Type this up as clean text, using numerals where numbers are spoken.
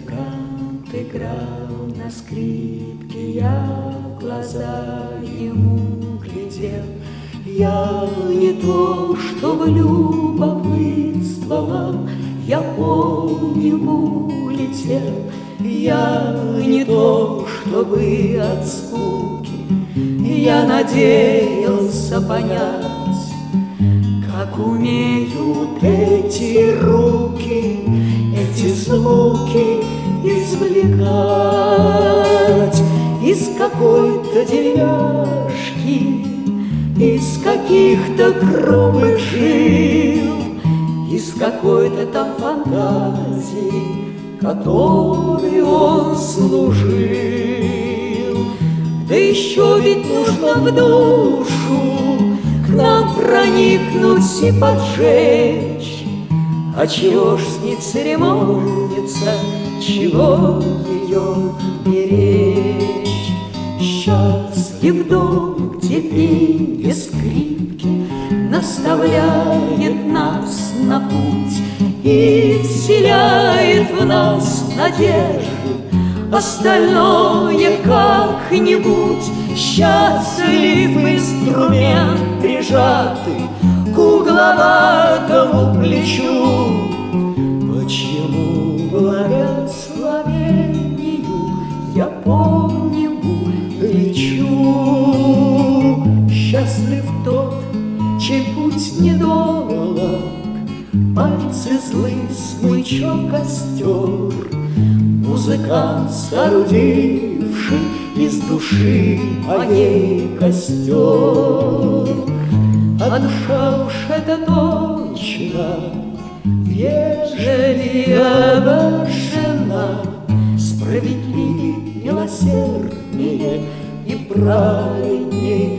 Музыкант играл на скрипке, я в глаза ему глядел. Я не то, чтобы любопытствовал, я по небу летел. Я не то, чтобы от скуки, я надеялся понять, как умеют эти руки, эти звуки извлекать из какой-то деревяшки, из каких-то грубых жил, из какой-то там фантазии, которой он служил. Да еще ведь нужно в душу к нам проникнуть и поджечь. А чего ж с ней церемониться, чего ее беречь? Счастлив дом, где пение скрипки наставляет нас на путь и вселяет в нас надежду. Остальное как-нибудь. Счастлив инструмент, прижатый к угловатому плечу. Почему благословению я по небу лечу? Счастлив тот, чей путь недолог, пальцы злые, смычок костер, музыкант, соорудивший из души моей костер. А душа уж это точно, ежели обожжена, справедливее, милосерднее и праведней